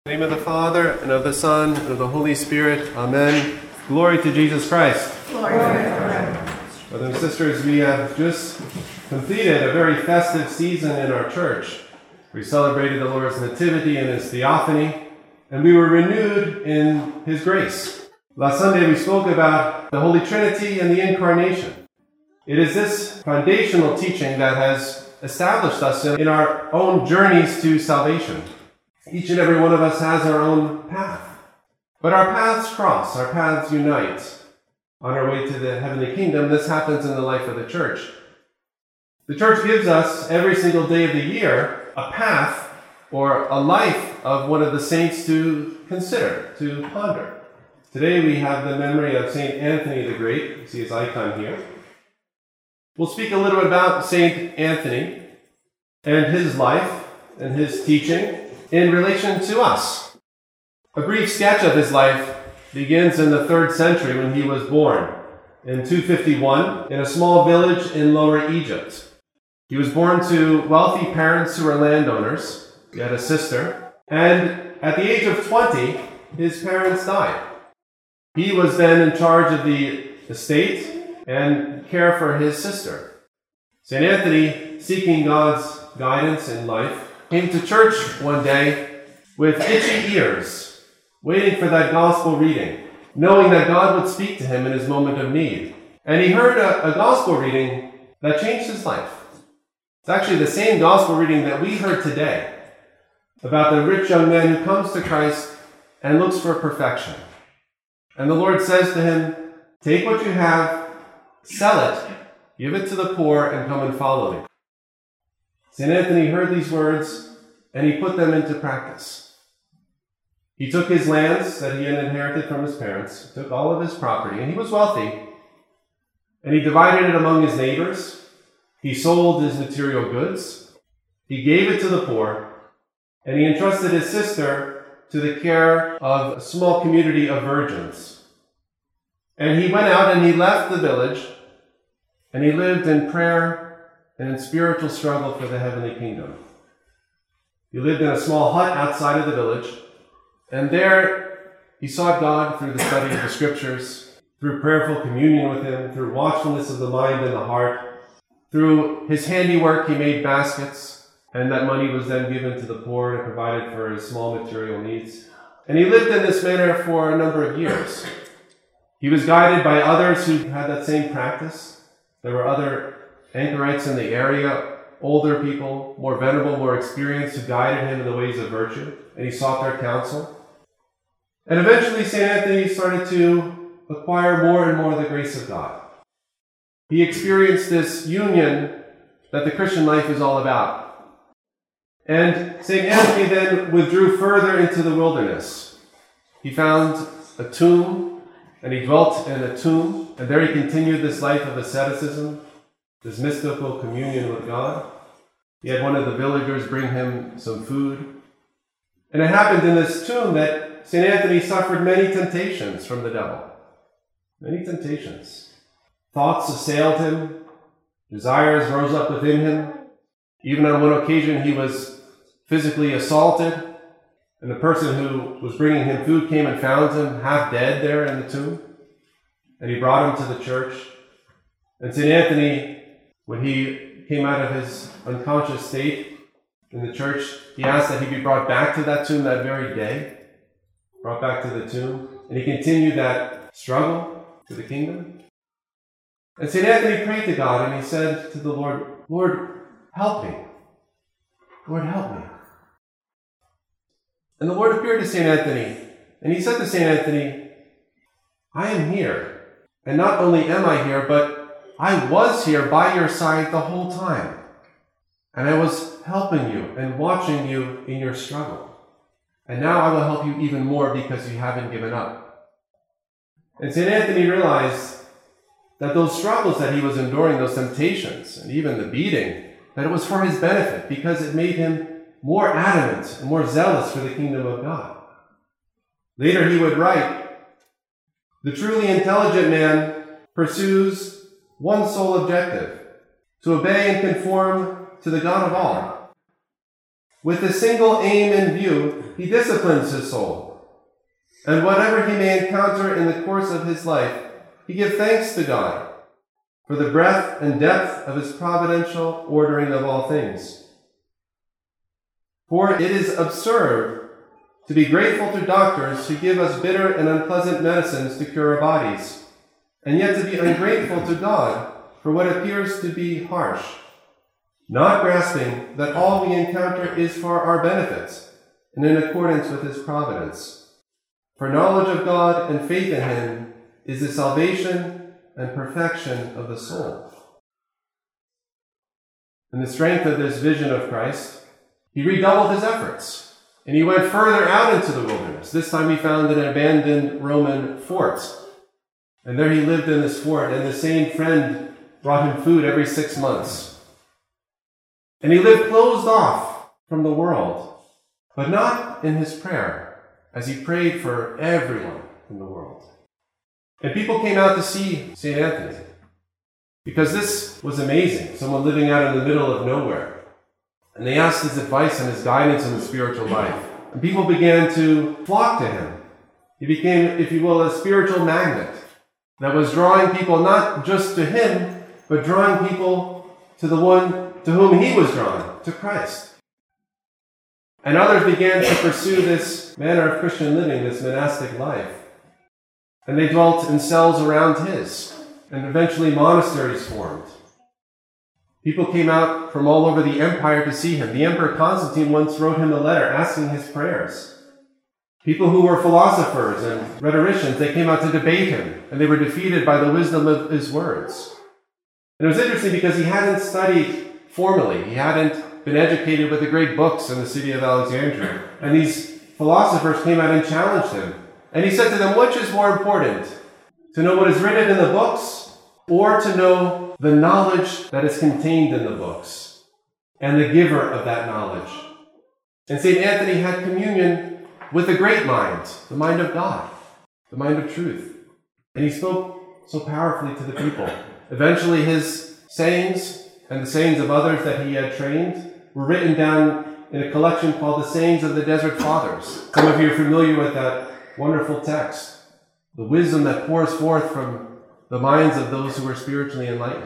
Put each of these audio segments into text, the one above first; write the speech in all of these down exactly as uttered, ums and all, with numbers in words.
In the name of the Father, and of the Son, and of the Holy Spirit. Amen. Glory to Jesus Christ. Glory to God. Brothers and sisters, we have just completed a very festive season in our church. We celebrated the Lord's Nativity and His Theophany, and we were renewed in His grace. Last Sunday we spoke about the Holy Trinity and the Incarnation. It is this foundational teaching that has established us in our own journeys to salvation. Each and every one of us has our own path. But our paths cross, our paths unite on our way to the heavenly kingdom. This happens in the life of the church. The church gives us every single day of the year a path or a life of one of the saints to consider, to ponder. Today we have the memory of Saint Anthony the Great. You see his icon here. We'll speak a little bit about Saint Anthony and his life and his teaching in relation to us. A brief sketch of his life begins in the third century when he was born in two fifty-one in a small village in Lower Egypt. He was born to wealthy parents who were landowners. He had a sister, and at the age of twenty, his parents died. He was then in charge of the estate and care for his sister. Saint Anthony, seeking God's guidance in life, came to church one day with itchy ears, waiting for that gospel reading, knowing that God would speak to him in his moment of need. And he heard a, a gospel reading that changed his life. It's actually the same gospel reading that we heard today about the rich young man who comes to Christ and looks for perfection. And the Lord says to him, "Take what you have, sell it, give it to the poor, and come and follow me." Saint Anthony heard these words, and he put them into practice. He took his lands that he had inherited from his parents, took all of his property, and he was wealthy, and he divided it among his neighbors. He sold his material goods. He gave it to the poor, and he entrusted his sister to the care of a small community of virgins. And he went out and he left the village, and he lived in prayer and in spiritual struggle for the heavenly kingdom. He lived in a small hut outside of the village, and there he sought God through the study of the scriptures, through prayerful communion with him, through watchfulness of the mind and the heart. Through his handiwork he made baskets, and that money was then given to the poor and provided for his small material needs. And he lived in this manner for a number of years. He was guided by others who had that same practice. There were other anchorites in the area, older people, more venerable, more experienced, who guided him in the ways of virtue, and he sought their counsel. And eventually Saint Anthony started to acquire more and more the grace of God. He experienced this union that the Christian life is all about. And Saint Anthony then withdrew further into the wilderness. He found a tomb, and he dwelt in a tomb, and there he continued this life of asceticism, this mystical communion with God. He had one of the villagers bring him some food. And it happened in this tomb that Saint Anthony suffered many temptations from the devil. Many temptations. Thoughts assailed him. Desires rose up within him. Even on one occasion he was physically assaulted, and the person who was bringing him food came and found him half dead there in the tomb. And he brought him to the church. And Saint Anthony, when he came out of his unconscious state in the church, he asked that he be brought back to that tomb that very day, brought back to the tomb, and he continued that struggle to the kingdom. And Saint Anthony prayed to God, and he said to the Lord, "Lord, help me. Lord, help me." And the Lord appeared to Saint Anthony, and he said to Saint Anthony, "I am here, and not only am I here, but I was here by your side the whole time, and I was helping you and watching you in your struggle. And now I will help you even more because you haven't given up." And Saint Anthony realized that those struggles that he was enduring, those temptations, and even the beating, that it was for his benefit because it made him more adamant and more zealous for the kingdom of God. Later he would write, "The truly intelligent man pursues one sole objective, to obey and conform to the God of all. With a single aim in view, he disciplines his soul. And whatever he may encounter in the course of his life, he gives thanks to God for the breadth and depth of his providential ordering of all things. For it is absurd to be grateful to doctors who give us bitter and unpleasant medicines to cure our bodies, and yet to be ungrateful to God for what appears to be harsh, not grasping that all we encounter is for our benefit and in accordance with his providence. For knowledge of God and faith in him is the salvation and perfection of the soul. In the strength of this vision of Christ, he redoubled his efforts, and he went further out into the wilderness. This time he found an abandoned Roman fort, and there he lived in this fort, and the same friend brought him food every six months. And he lived closed off from the world, but not in his prayer, as he prayed for everyone in the world. And people came out to see Saint Anthony, because this was amazing, someone living out in the middle of nowhere. And they asked his advice and his guidance in the spiritual life. And people began to flock to him. He became, if you will, a spiritual magnet that was drawing people not just to him, but drawing people to the one to whom he was drawn, to Christ. And others began to pursue this manner of Christian living, this monastic life. And they dwelt in cells around his, and eventually monasteries formed. People came out from all over the empire to see him. The Emperor Constantine once wrote him a letter asking his prayers. People who were philosophers and rhetoricians, they came out to debate him, and they were defeated by the wisdom of his words. And it was interesting because he hadn't studied formally. He hadn't been educated with the great books in the city of Alexandria. And these philosophers came out and challenged him. And he said to them, which is more important, to know what is written in the books, or to know the knowledge that is contained in the books, and the giver of that knowledge? And Saint Anthony had communion with the great mind, the mind of God, the mind of truth. And he spoke so powerfully to the people. Eventually his sayings and the sayings of others that he had trained were written down in a collection called the Sayings of the Desert Fathers. Some of you are familiar with that wonderful text, the wisdom that pours forth from the minds of those who were spiritually enlightened.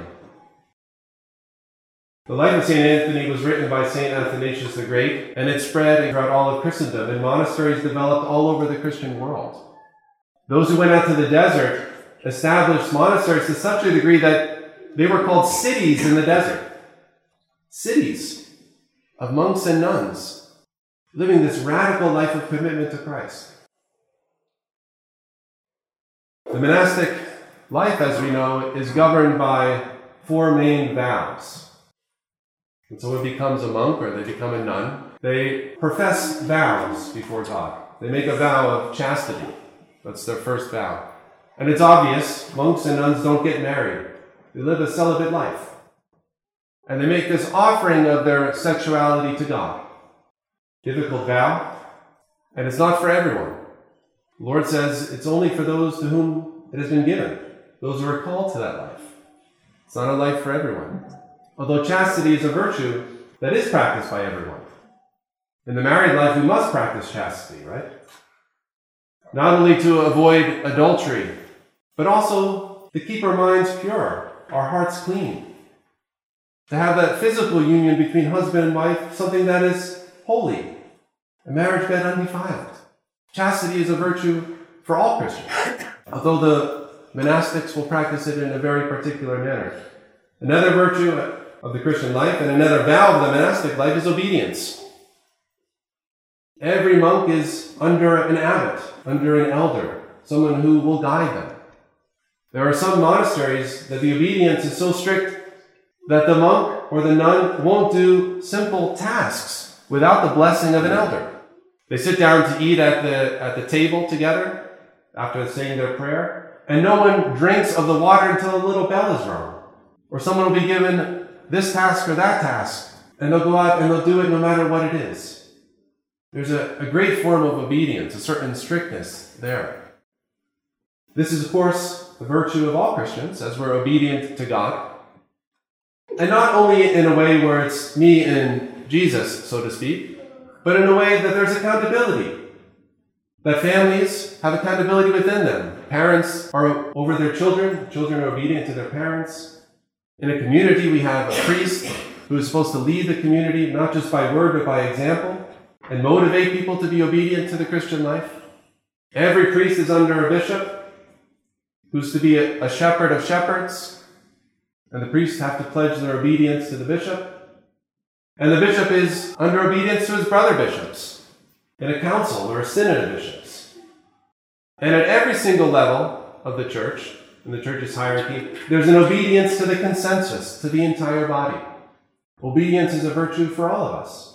The life of Saint Anthony was written by Saint Athanasius the Great, and it spread throughout all of Christendom, and monasteries developed all over the Christian world. Those who went out to the desert established monasteries to such a degree that they were called cities in the desert. Cities of monks and nuns living this radical life of commitment to Christ. The monastic life, as we know, is governed by four main vows. When someone becomes a monk or they become a nun, they profess vows before God. They make a vow of chastity. That's their first vow. And it's obvious, monks and nuns don't get married. They live a celibate life. And they make this offering of their sexuality to God. Difficult vow, and it's not for everyone. The Lord says it's only for those to whom it has been given, those who are called to that life. It's not a life for everyone. Although chastity is a virtue that is practiced by everyone. In the married life, we must practice chastity, right? Not only to avoid adultery, but also to keep our minds pure, our hearts clean. To have that physical union between husband and wife, something that is holy, a marriage bed undefiled. Chastity is a virtue for all Christians, although the monastics will practice it in a very particular manner. Another virtue of the Christian life and another vow of the monastic life is obedience. Every monk is under an abbot, under an elder, someone who will guide them. There are some monasteries that the obedience is so strict that the monk or the nun won't do simple tasks without the blessing of an elder. They sit down to eat at the at the table together after saying their prayer, and no one drinks of the water until a little bell is rung. Or someone will be given this task or that task, and they'll go out and they'll do it no matter what it is. There's a, a great form of obedience, a certain strictness there. This is, of course, the virtue of all Christians, as we're obedient to God. And not only in a way where it's me and Jesus, so to speak, but in a way that there's accountability, that families have accountability within them. Parents are over their children, children are obedient to their parents. In a community, we have a priest who is supposed to lead the community, not just by word, but by example, and motivate people to be obedient to the Christian life. Every priest is under a bishop, who's to be a, a shepherd of shepherds, and the priests have to pledge their obedience to the bishop. And the bishop is under obedience to his brother bishops in a council or a synod of bishops. And at every single level of the church, in the church's hierarchy, there's an obedience to the consensus, to the entire body. Obedience is a virtue for all of us.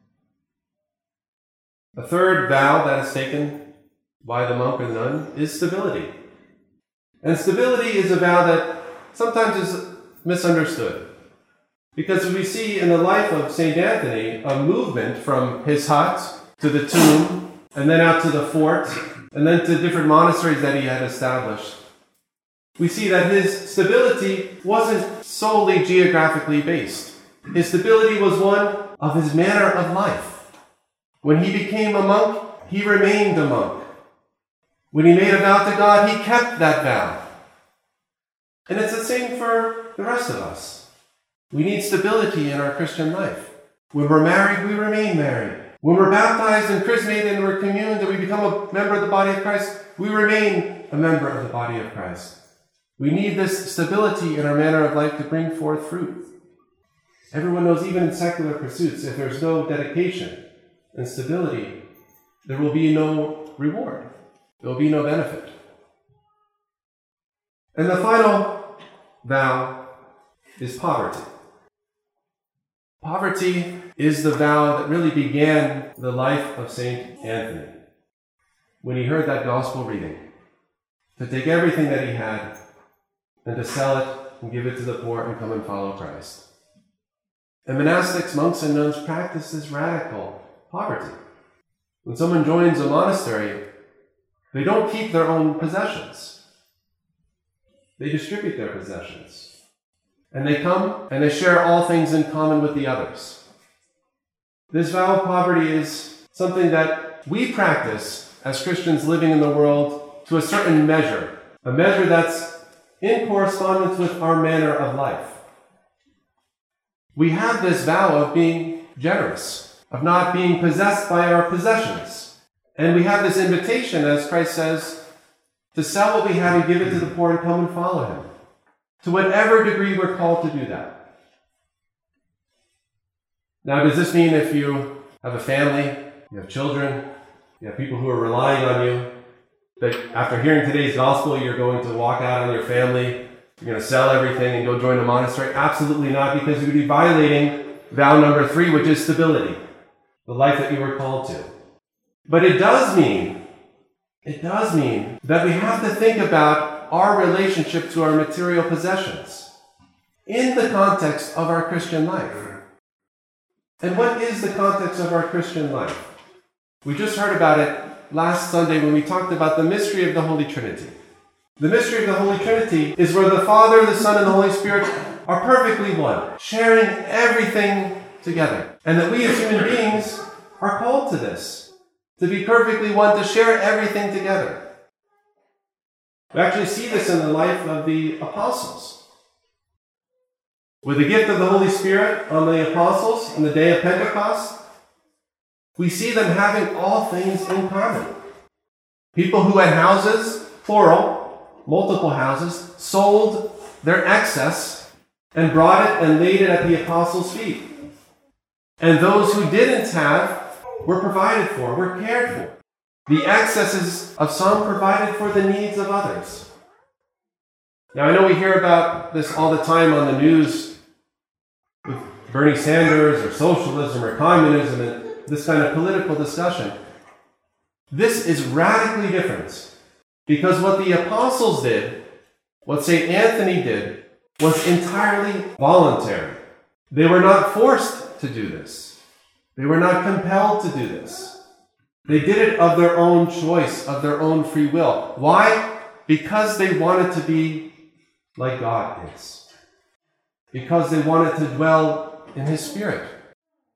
A third vow that is taken by the monk or the nun is stability. And stability is a vow that sometimes is misunderstood. Because we see in the life of Saint Anthony a movement from his hut to the tomb, and then out to the fort, and then to different monasteries that he had established. We see that his stability wasn't solely geographically based. His stability was one of his manner of life. When he became a monk, he remained a monk. When he made a vow to God, he kept that vow. And it's the same for the rest of us. We need stability in our Christian life. When we're married, we remain married. When we're baptized and chrismated and we're communed and we become a member of the body of Christ, we remain a member of the body of Christ. We need this stability in our manner of life to bring forth fruit. Everyone knows, even in secular pursuits, if there's no dedication and stability, there will be no reward. There will be no benefit. And the final vow is poverty. Poverty is the vow that really began the life of Saint Anthony. When he heard that gospel reading, to take everything that he had and to sell it and give it to the poor and come and follow Christ. And monastics, monks and nuns practice this radical poverty. When someone joins a monastery, they don't keep their own possessions. They distribute their possessions. And they come and they share all things in common with the others. This vow of poverty is something that we practice as Christians living in the world to a certain measure, a measure that's in correspondence with our manner of life. We have this vow of being generous, of not being possessed by our possessions. And we have this invitation, as Christ says, to sell what we have and give it to the poor and come and follow him. To whatever degree we're called to do that. Now, does this mean if you have a family, you have children, you have people who are relying on you, that after hearing today's gospel, you're going to walk out on your family, you're going to sell everything and go join a monastery? Absolutely not, because you would be violating vow number three, which is stability, the life that you were called to. But it does mean, it does mean that we have to think about our relationship to our material possessions in the context of our Christian life. And what is the context of our Christian life? We just heard about it last Sunday when we talked about the mystery of the Holy Trinity. The mystery of the Holy Trinity is where the Father, the Son, and the Holy Spirit are perfectly one, sharing everything together. And that we as human beings are called to this, to be perfectly one, to share everything together. We actually see this in the life of the apostles. With the gift of the Holy Spirit on the apostles on the day of Pentecost, we see them having all things in common. People who had houses, plural, multiple houses, sold their excess and brought it and laid it at the apostles' feet. And those who didn't have were provided for, were cared for. The excesses of some provided for the needs of others. Now, I know we hear about this all the time on the news with Bernie Sanders or socialism or communism and this kind of political discussion. This is radically different, because what the apostles did, what Saint Anthony did, was entirely voluntary. They were not forced to do this. They were not compelled to do this. They did it of their own choice, of their own free will. Why? Because they wanted to be like God is. Because they wanted to dwell in His Spirit.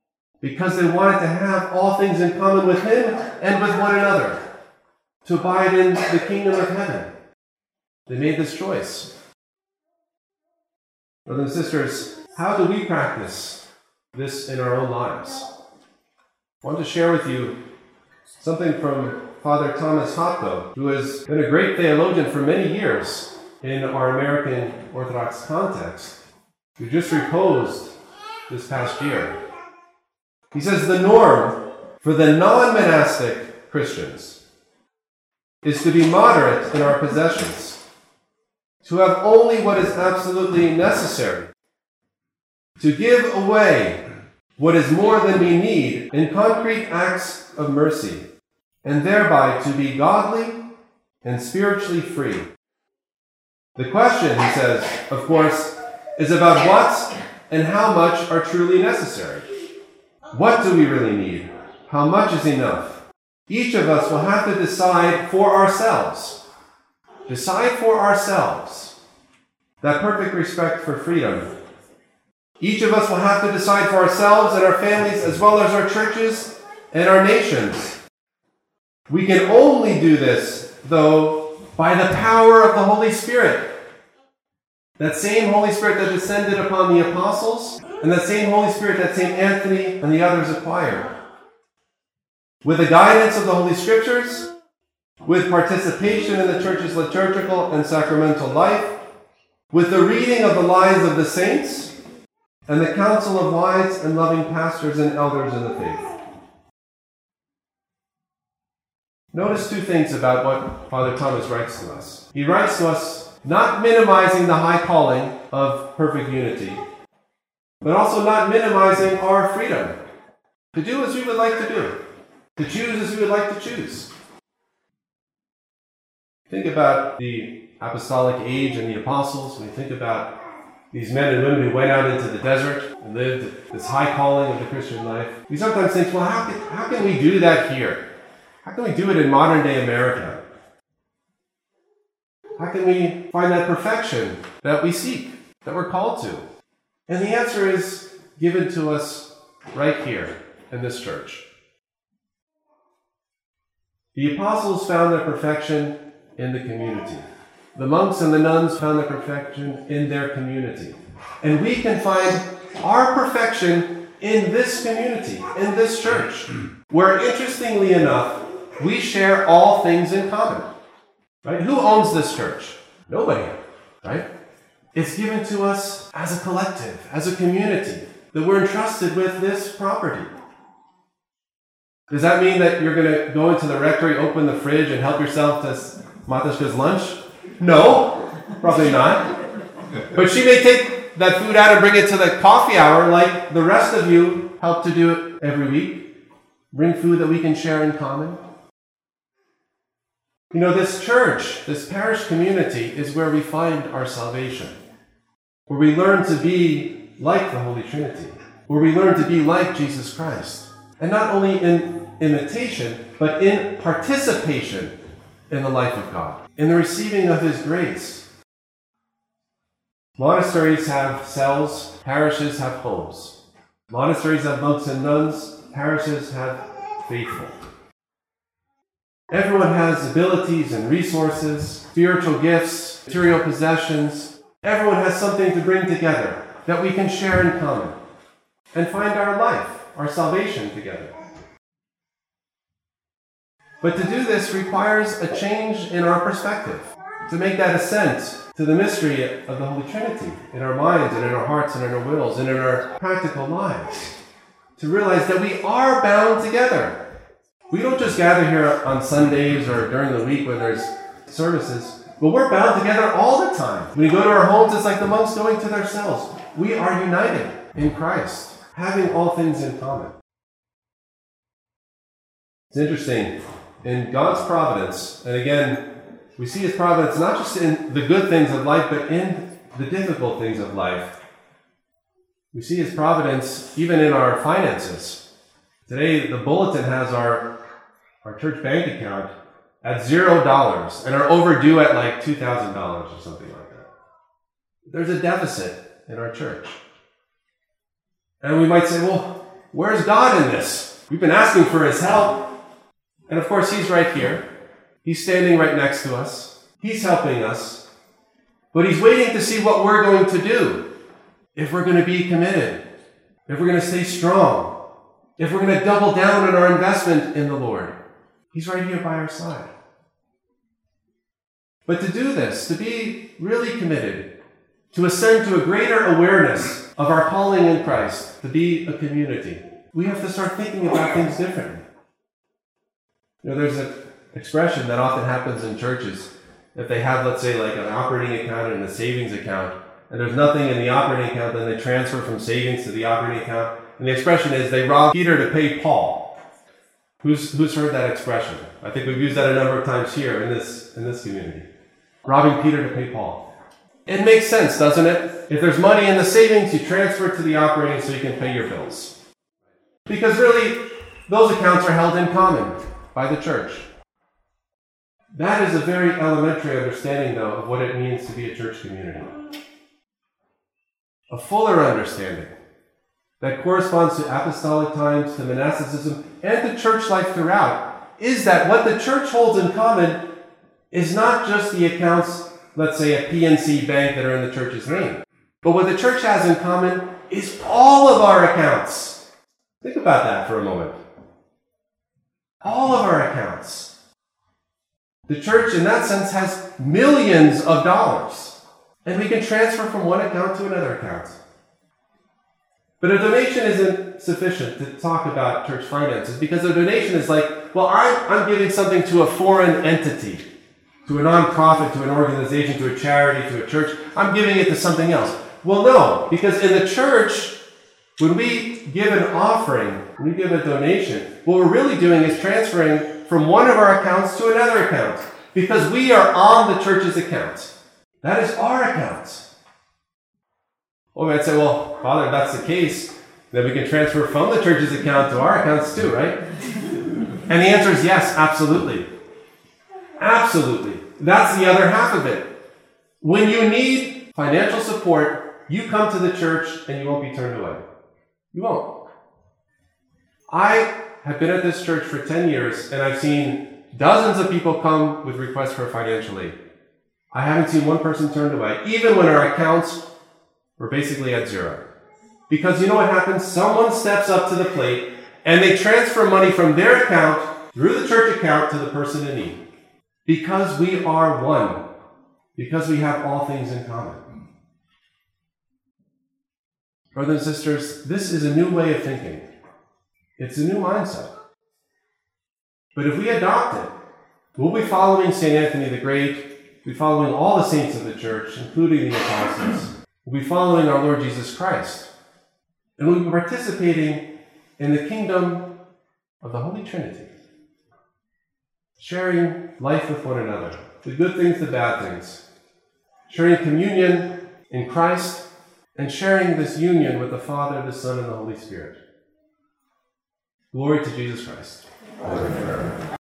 because they wanted to have all things in common with him and with one another, to abide in the kingdom of heaven. They made this choice. Brothers and sisters, how do we practice this in our own lives? I want to share with you something from Father Thomas Hopko, who has been a great theologian for many years in our American Orthodox context, who just reposed this past year. He says the norm for the non-monastic Christians is to be moderate in our possessions, to have only what is absolutely necessary, to give away what is more than we need in concrete acts of mercy, and thereby to be godly and spiritually free. The question, he says, of course, is about what and how much are truly necessary. What do we really need? How much is enough? Each of us will have to decide for ourselves. Decide for ourselves that perfect respect for freedom. Each of us will have to decide for ourselves and our families as well as our churches and our nations. We can only do this, though, by the power of the Holy Spirit. That same Holy Spirit that descended upon the apostles, and that same Holy Spirit that Saint Anthony and the others acquired. With the guidance of the Holy Scriptures, with participation in the Church's liturgical and sacramental life, with the reading of the lives of the saints, and the counsel of wise and loving pastors and elders in the faith. Notice two things about what Father Thomas writes to us. He writes to us not minimizing the high calling of perfect unity, but also not minimizing our freedom to do as we would like to do, to choose as we would like to choose. Think about the apostolic age and the apostles. When you think about these men and women who went out into the desert and lived this high calling of the Christian life, we sometimes think, well, how can, how can we do that here? How can we do it in modern-day America? How can we find that perfection that we seek, that we're called to? And the answer is given to us right here in this church. The apostles found their perfection in the community. The monks and the nuns found their perfection in their community. And we can find our perfection in this community, in this church, where, interestingly enough, we share all things in common. Right? Who owns this church? Nobody. Right? It's given to us as a collective, as a community, that we're entrusted with this property. Does that mean that you're going to go into the rectory, open the fridge, and help yourself to Matashka's lunch? No, probably not. But she may take that food out and bring it to the coffee hour like the rest of you help to do it every week. Bring food that we can share in common. You know, this church, this parish community is where we find our salvation, where we learn to be like the Holy Trinity, where we learn to be like Jesus Christ. And not only in imitation, but in participation in the life of God, in the receiving of His grace. Monasteries have cells, parishes have homes. Monasteries have monks and nuns, parishes have faithful. Everyone has abilities and resources, spiritual gifts, material possessions. Everyone has something to bring together that we can share in common and find our life, our salvation together. But to do this requires a change in our perspective, to make that ascent to the mystery of the Holy Trinity in our minds and in our hearts and in our wills and in our practical lives, to realize that we are bound together. We don't just gather here on Sundays or during the week when there's services, but we're bound together all the time. When we go to our homes, it's like the monks going to their cells. We are united in Christ, having all things in common. It's interesting. In God's providence, and again, we see His providence not just in the good things of life, but in the difficult things of life. We see His providence even in our finances. Today, the bulletin has our, our church bank account at zero dollars, and are overdue at like two thousand dollars or something like that. There's a deficit in our church. And we might say, well, Where's God in this? We've been asking for his help. And of course, he's right here. He's standing right next to us. He's helping us. But he's waiting to see what we're going to do. If we're going to be committed. If we're going to stay strong. If we're going to double down on our investment in the Lord. He's right here by our side. But to do this, to be really committed, to ascend to a greater awareness of our calling in Christ, to be a community, we have to start thinking about things differently. You know, there's an expression that often happens in churches. If they have, let's say, like an operating account and a savings account, and there's nothing in the operating account, then they transfer from savings to the operating account. And the expression is, they rob Peter to pay Paul. Who's who's heard that expression? I think we've used that a number of times here in this in this community. Robbing Peter to pay Paul. It makes sense, doesn't it? If there's money in the savings, you transfer it to the operating so you can pay your bills. Because really, those accounts are held in common by the church. That is a very elementary understanding, though, of what it means to be a church community. A fuller understanding that corresponds to apostolic times, to monasticism, and to church life throughout, is that what the church holds in common is not just the accounts, let's say a P N C bank that are in the church's name, but what the church has in common is all of our accounts. Think about that for a moment. All of our accounts. The church, in that sense, has millions of dollars, and we can transfer from one account to another account. But a donation isn't sufficient to talk about church finances, because a donation is like, well, I'm, I'm giving something to a foreign entity, to a nonprofit, to an organization, to a charity, to a church. I'm giving it to something else. Well, no, because in the church, when we give an offering, when we give a donation, what we're really doing is transferring from one of our accounts to another account, because we are on the church's account. That is our account. Well, we might say, well, Father, if that's the case, then we can transfer from the church's account to our accounts too, right? And the answer is yes, absolutely. Absolutely. That's the other half of it. When you need financial support, you come to the church and you won't be turned away. You won't. I have been at this church for ten years, and I've seen dozens of people come with requests for financial aid. I haven't seen one person turned away, even when our accounts were basically at zero. Because you know what happens? Someone steps up to the plate, and they transfer money from their account through the church account to the person in need. Because we are one. Because we have all things in common. Brothers and sisters, this is a new way of thinking. It's a new mindset. But if we adopt it, we'll be following Saint Anthony the Great, we'll be following all the saints of the church, including the apostles. We'll be following our Lord Jesus Christ. And we'll be participating in the kingdom of the Holy Trinity. Sharing life with one another, the good things, the bad things. Sharing communion in Christ, and sharing this union with the Father, the Son, and the Holy Spirit. Glory to Jesus Christ. Amen.